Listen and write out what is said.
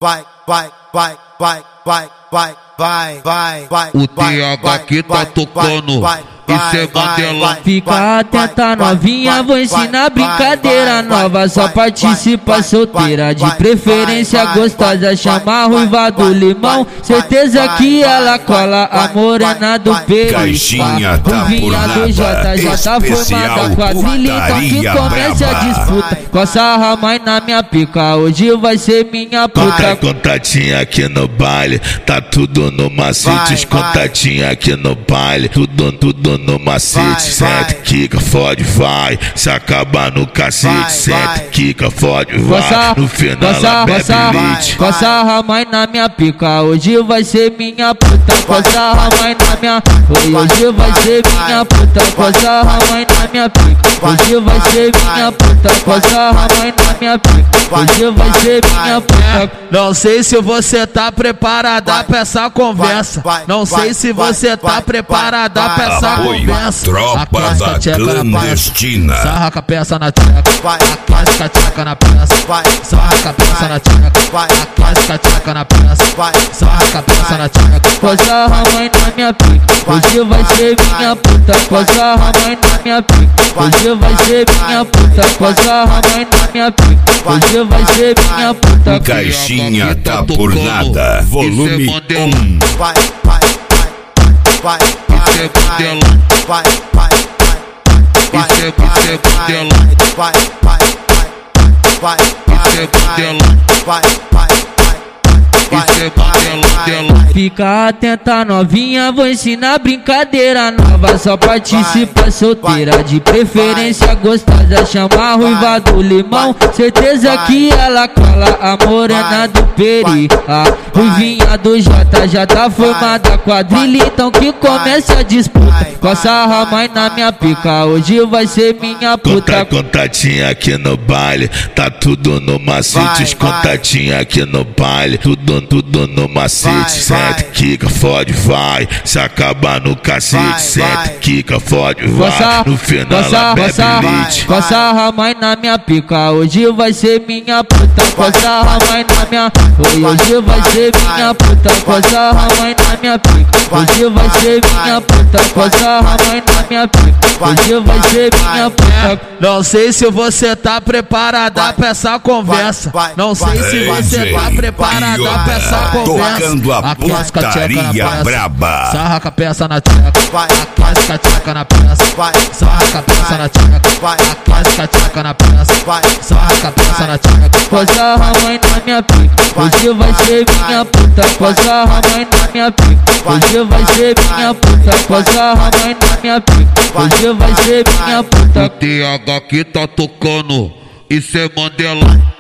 O TH que tá tocando, isso é Mandela. Fica atenta novinha, vou ensinar brincadeira nova. Só participa solteira, de preferência gostosa. Chama a ruiva do limão, certeza que ela cola a morena do peri. Caixinha tá por nada, já tá formada, quadrilha, então que comece a disputa. Com a sarra mais na minha pica, hoje vai ser minha puta. Contatinha aqui no baile, tá tudo no macete. Os contatinhos aqui no baile, tudo no macete. Sente, quica, fode, vai. Se acabar no cacete, sente, quica, fode, vai. No final ela bebe leite. Com a sarra mais na minha pica, hoje vai ser minha puta. Com a sarra mais na minha, hoje vai ser minha puta. Com a sarra mais na minha pica, hoje vai ser minha puta. Com a sarra mais na minha pica, hoje vai ser minha puta. Não sei se você tá preparada pra essa conversa. Não sei se você tá preparada pra essa conversa. Tropa da clandestina. Sarra com a peça na tcheca, clássica tcheca na peça. Sarra com a peça na tcheca, clássica tcheca na peça. Sarra com a peça na tcheca. Com a sarra mãe na minha pica, hoje vai ser minha puta. Com a sarra mãe na minha pica, hoje vai ser minha puta. Com a sarra mãe na minha pica, hoje vai ser minha puta. Caixinha tá por nada, volume 1. Isso é Mandela. Isso é Mandela. Isso é Mandela. Fica atenta novinha, vou ensinar brincadeira nova. Só participa solteira, de preferência gostosa. Chama a ruiva do limão, certeza que ela cola a morena do peri. A ruivinha do Jota já tá formada, quadrilha, então que comece a disputa. Com a sarra mais na minha pica, hoje vai ser minha puta. Contatinha aqui no baile, tá tudo no macete. Os contatinhos aqui no baile, tudo no macete. Sente, quica, fode, vai. Se acabar no cacete, sente, quica, fode, vai. No final ela bebe leite. Com a sarra mais na minha pica, hoje vai ser minha puta. Com a sarra mais na minha, hoje vai ser minha puta. Com a sarra mais na minha pica, hoje vai ser minha puta. Com a sarra mais na minha pica, hoje vai ser minha puta. Não sei se você tá preparada pra essa conversa. Não sei se você tá preparada pra essa conversa. Tocando a putaria braba. Sarra com a peça na tcheca, clássica tcheca na peça. Sarra com a peça na tcheca, clássica tcheca na peça. Sarra com a peça na tcheca. Com a sarra mãe na minha pica, hoje vai ser minha puta. Com a sarra mãe na minha pica, hoje vai ser minha puta. Com a sarra mãe na minha pica, hoje vai ser minha puta. O TH que tá tocando, isso é Mandela.